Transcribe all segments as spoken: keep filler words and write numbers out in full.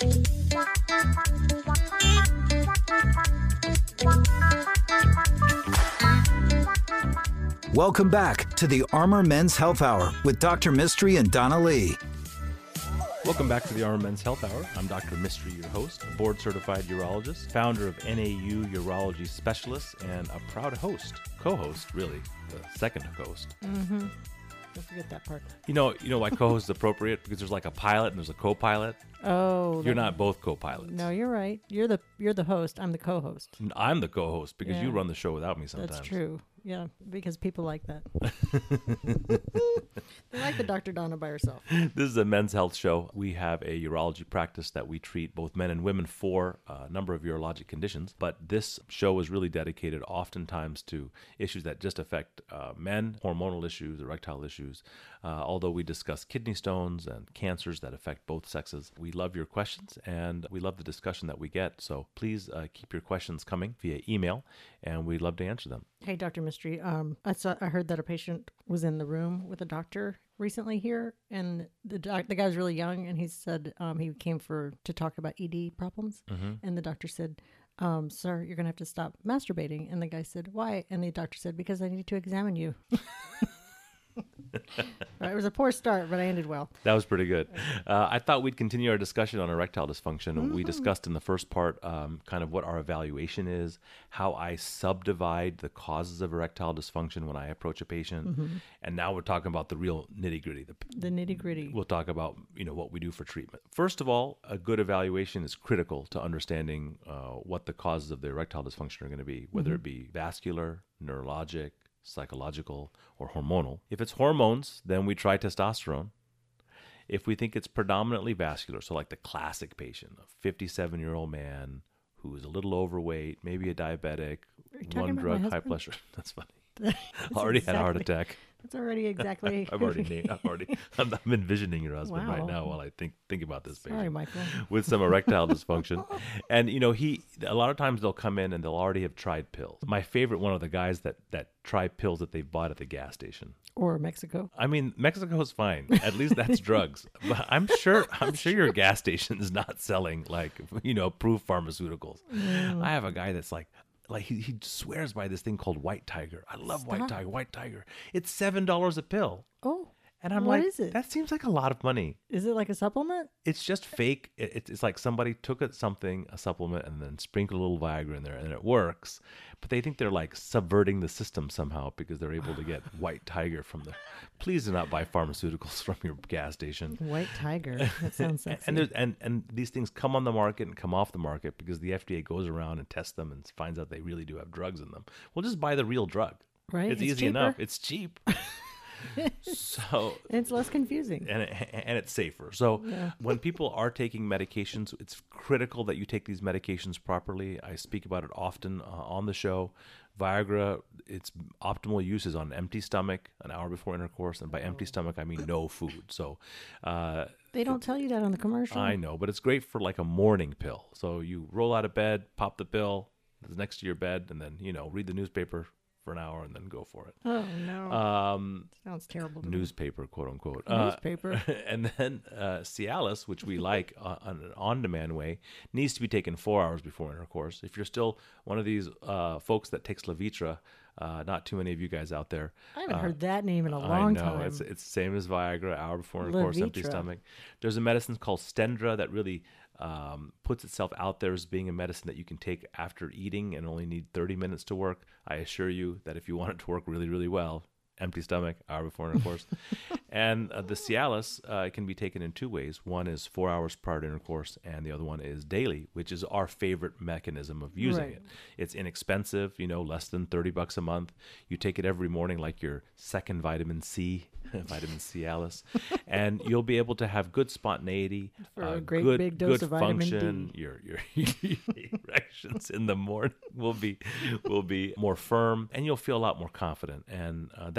Welcome back to the Armor Men's Health Hour with Doctor Mistry and Donna Lee. Welcome back to the Armor Men's Health Hour. I'm Doctor Mistry, your host, a board-certified urologist, founder of N A U Urology Specialists, and a proud host, co-host, really, the second host. Mm-hmm. Don't forget that part. You know, you know why co-host is appropriate? Because there's like a pilot and there's a co-pilot. Oh, you're not both co-pilots. No, you're right. You're the you're the host. I'm the co-host. I'm the co-host because Yeah. you run the show without me sometimes. That's true. Yeah, because people like that. They like the Doctor Donna by herself. This is a men's health show. We have a urology practice that we treat both men and women for a number of urologic conditions. But this show is really dedicated oftentimes to issues that just affect uh, men, hormonal issues, erectile issues. Uh, although we discuss kidney stones and cancers that affect both sexes. We love your questions and we love the discussion that we get. So please uh, keep your questions coming via email and we'd love to answer them. Hey, Doctor Mistry. Um, I saw I heard that a patient was in the room with a doctor recently here, and the doc, the guy was really young, and he said um, he came for to talk about E D problems, Mm-hmm. and the doctor said, um, "Sir, you're going to have to stop masturbating." And the guy said, "Why?" And the doctor said, "Because I need to examine you." Right, it was a poor start, but I ended well. That was pretty good. Uh, I thought we'd continue our discussion on erectile dysfunction. Mm-hmm. We discussed in the first part um, kind of what our evaluation is, how I subdivide the causes of erectile dysfunction when I approach a patient. Mm-hmm. And now we're talking about the real nitty-gritty. The, The nitty gritty. we'll talk about you know what we do for treatment. First of all, a good evaluation is critical to understanding uh, what the causes of the erectile dysfunction are going to be, whether Mm-hmm. it be vascular, neurologic, psychological, or hormonal. If it's hormones, then we try testosterone. If we think it's predominantly vascular, so like the classic patient, a fifty-seven-year-old man who is a little overweight, maybe a diabetic, talking one about drug, my high husband? pressure. That's funny. That's Already had a heart exactly- attack. That's already exactly. I've already named. I've already. I'm, I'm envisioning your husband right Wow. now while I think think about this Sorry, patient Michael. with some erectile dysfunction, and you know he. A lot of times they'll come in and they'll already have tried pills. My favorite one of the guys that that try pills that they've bought at the gas station. Or Mexico. I mean, Mexico's fine. At least that's drugs. But I'm sure I'm sure your gas station is not selling like you know proof pharmaceuticals. I have a guy that's like. Like he, he swears by this thing called White Tiger. I love White Stop. Tiger. White Tiger. It's seven dollars a pill, Oh, and I'm What like, is it? that seems like a lot of money. is it like a supplement? It's just fake. It, it's- it's like somebody took it something, a supplement, and then sprinkled a little Viagra in there, and it works. But they think they're like subverting the system somehow because they're able to get White Tiger from the. Please do not buy pharmaceuticals from your gas station. White Tiger. That sounds sexy. And, there's, and and these things come on the market and come off the market because the F D A goes around and tests them and finds out they really do have drugs in them. Well, just buy the real drug. Right? It's, It's easy cheaper. enough. It's cheap. So And it's less confusing. and it, and it's safer. So Yeah. when people are taking medications, it's critical that you take these medications properly. I speak about it often uh, on the show. Viagra, its optimal use is on an empty stomach, an hour before intercourse, and by empty stomach I mean no food. So uh, They don't tell you that on the commercial. I know, but it's great for like a morning pill. So you roll out of bed, pop the pill, it's next to your bed, and then you know read the newspaper for an hour and then go for it. Oh, no. Um, Sounds terrible to me. newspaper, quote unquote. Newspaper. Uh, and then uh, Cialis, which we like uh, on an on-demand way, needs to be taken four hours before intercourse. If you're still one of these uh, folks that takes Levitra, uh, not too many of you guys out there. I haven't uh, heard that name in a I long know time. it's it's the same as Viagra, hour before intercourse, empty Levitra. stomach. There's a medicine called Stendra that really um, puts itself out there as being a medicine that you can take after eating and only need thirty minutes to work. I assure you that if you want it to work really, really well, empty stomach, hour before intercourse. And uh, the Cialis uh, can be taken in two ways. One is four hours prior to intercourse, and the other one is daily, which is our favorite mechanism of using Right. it. It's inexpensive, you know, less than thirty bucks a month. You take it every morning like your second vitamin C, vitamin Cialis, and you'll be able to have good spontaneity, For uh, a great good, big dose good of vitamin D. function. Your your erections in the morning will be will be more firm, and you'll feel a lot more confident. And uh, that's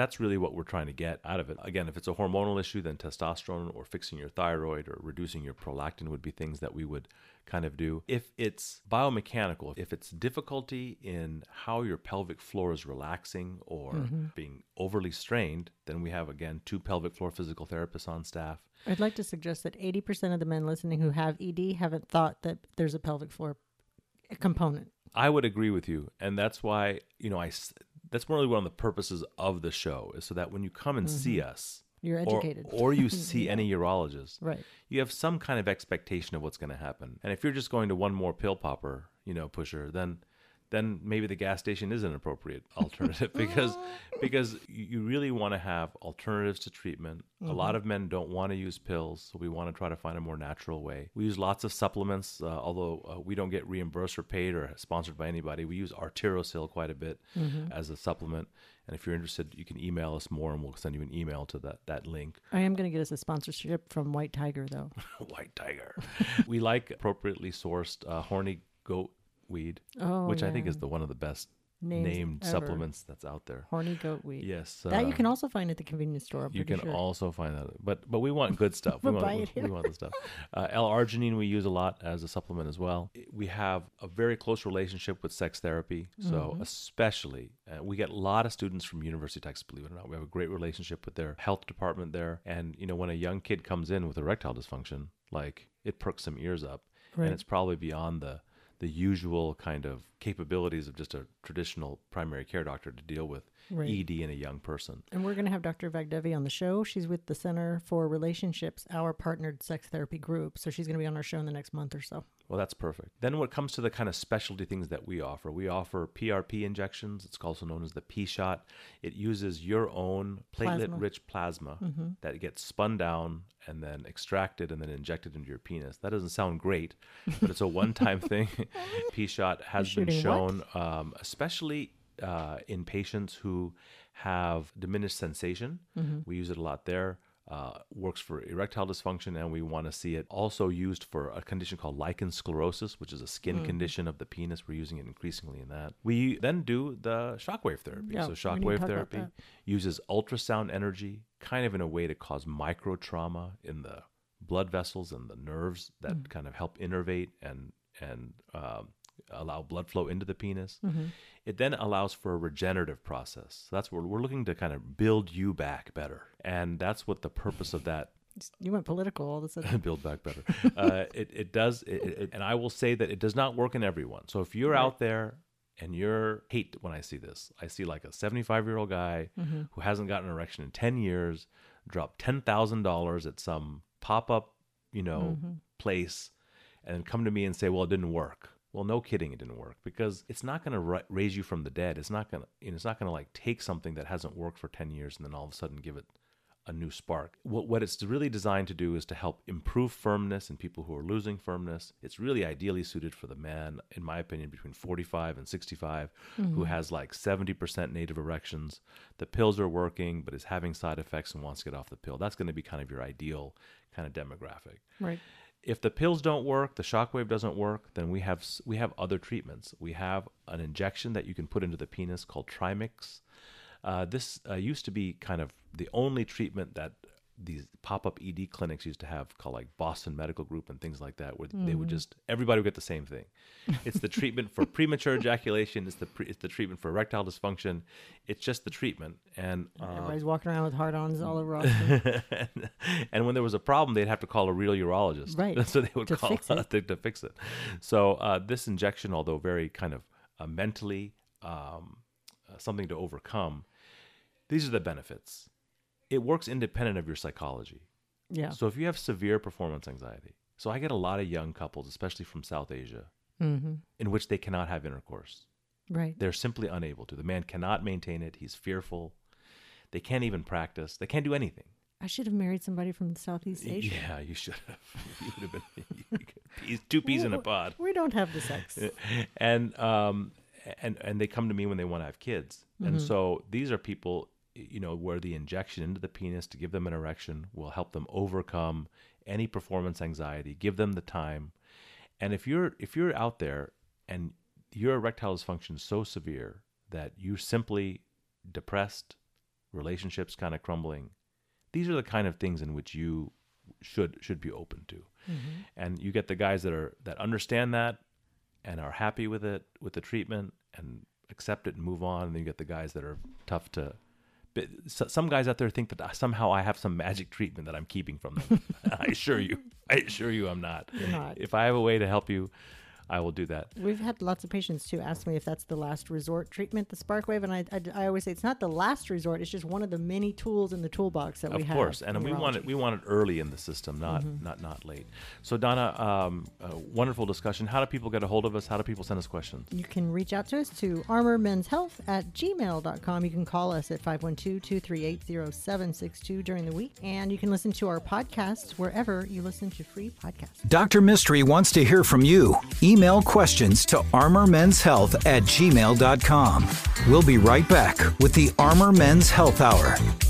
that's really what we're trying to get out of it. Again, if it's a hormonal issue, then testosterone or fixing your thyroid or reducing your prolactin would be things that we would kind of do. If it's biomechanical, if it's difficulty in how your pelvic floor is relaxing or mm-hmm. being overly strained, then we have, again, two pelvic floor physical therapists on staff. I'd like to suggest that eighty percent of the men listening who have E D haven't thought that there's a pelvic floor component. I would agree with you. And that's why, you know, I, that's really one of the purposes of the show, is so that when you come and mm-hmm. see us, you're educated. Or, or you see any urologist, right. you have some kind of expectation of what's going to happen. And if you're just going to one more pill popper, you know, pusher, then then maybe the gas station is an appropriate alternative because because you really want to have alternatives to treatment. Mm-hmm. A lot of men don't want to use pills, so we want to try to find a more natural way. We use lots of supplements, uh, although uh, we don't get reimbursed or paid or sponsored by anybody. We use Arterosil quite a bit mm-hmm. as a supplement. And if you're interested, you can email us more, and we'll send you an email to that, that link. I am going to get us a sponsorship from White Tiger, though. White Tiger. We like appropriately sourced uh, horny goat weed, oh, which yeah. I think is the one of the best Names named ever. supplements that's out there. Horny goat weed. Yes. That uh, you can also find at the convenience store. I'm you can sure. also find that. But but we want good stuff. we, We'll want, buy it we, here. we want the stuff. Uh, L-arginine we use a lot as a supplement as well. We have a very close relationship with sex therapy. So mm-hmm. especially, uh, we get a lot of students from University of Texas, believe it or not. We have a great relationship with their health department there. And, you know, when a young kid comes in with erectile dysfunction, like, it perks some ears up. Right. And it's probably beyond the the usual kind of capabilities of just a traditional primary care doctor to deal with right. E D in a young person. And we're going to have Doctor Vagdevi on the show. She's with the Center for Relationships, our partnered sex therapy group. So she's going to be on our show in the next month or so. Well, that's perfect. Then when it comes to the kind of specialty things that we offer, we offer P R P injections. It's also known as the P-shot. It uses your own platelet-rich plasma, plasma mm-hmm. that gets spun down and then extracted and then injected into your penis. That doesn't sound great, but it's a one-time thing. P-shot has been shown, um, especially uh, in patients who have diminished sensation. Mm-hmm. We use it a lot there. Uh, works for erectile dysfunction, and we want to see it also used for a condition called lichen sclerosis, which is a skin mm. condition of the penis. We're using it increasingly in that. We then do the shockwave therapy. Yeah, so shockwave therapy uses ultrasound energy kind of in a way to cause micro trauma in the blood vessels and the nerves that mm. kind of help innervate and, and um, allow blood flow into the penis. Mm-hmm. It then allows for a regenerative process. So that's where we're looking to kind of build you back better. And that's what the purpose of that. You went political all of a sudden. Build back better. uh, it, it does. It, it, and I will say that it does not work in everyone. So if you're right. out there and you're hate when I see this, I see like a seventy-five year old guy mm-hmm. who hasn't gotten an erection in ten years, drop ten thousand dollars at some pop-up, you know, mm-hmm. place, and then come to me and say, well, it didn't work. Well, no kidding, it didn't work, because it's not going to ra- raise you from the dead. It's not going to, you know, it's not going to like take something that hasn't worked for ten years and then all of a sudden give it a new spark. What, what it's really designed to do is to help improve firmness in people who are losing firmness. It's really ideally suited for the man, in my opinion, between forty-five and sixty-five, mm-hmm. who has like seventy percent native erections. The pills are working, but is having side effects and wants to get off the pill. That's going to be kind of your ideal kind of demographic. Right. If the pills don't work, the shockwave doesn't work, then we have we have other treatments. We have an injection that you can put into the penis called Trimix. Uh, this uh, used to be kind of the only treatment that these pop-up E D clinics used to have, called like Boston Medical Group and things like that, where mm. they would just, everybody would get the same thing. It's the treatment for premature ejaculation. It's the pre, it's the treatment for erectile dysfunction. It's just the treatment. And um, everybody's walking around with hard-ons all over Austin. and, and when there was a problem, they'd have to call a real urologist. Right. So they would to call fix us to, to fix it. So uh, this injection, although very kind of uh, mentally um, uh, something to overcome, these are the benefits. It works independent of your psychology. Yeah. So if you have severe performance anxiety, so I get a lot of young couples, especially from South Asia, mm-hmm. in which they cannot have intercourse. Right. They're simply unable to. The man cannot maintain it. He's fearful. They can't even practice. They can't do anything. I should have married somebody from Southeast Asia. Yeah, you should have. You would have been peas, two peas in a pod. We don't have the sex. And um, and and they come to me when they want to have kids. Mm-hmm. And so these are people, you know, where the injection into the penis to give them an erection will help them overcome any performance anxiety, give them the time. And if you're if you're out there and your erectile dysfunction is so severe that you're simply depressed, relationships kind of crumbling. These are the kind of things in which you should should be open to. Mm-hmm. And you get the guys that are that understand that and are happy with it, with the treatment, and accept it and move on. And then you get the guys that are tough to. Some guys out there think that somehow I have some magic treatment that I'm keeping from them. I assure you, I assure you, I'm not. You're not. If I have a way to help you, I will do that. We've had lots of patients too ask me if that's the last resort treatment, the SparkWave, and I, I, I always say it's not the last resort. It's just one of the many tools in the toolbox that of we have. Of course, and we want it. We want it early in the system, not mm-hmm. not not late. So Donna, um, a wonderful discussion. How do people get a hold of us? How do people send us questions? You can reach out to us to armor men's health at gmail dot com. You can call us at five one two, two three eight, zero seven six two during the week, and you can listen to our podcasts wherever you listen to free podcasts. Doctor Mystery wants to hear from you. Email questions to armor men's health at gmail dot com. We'll be right back with the Armor Men's Health Hour.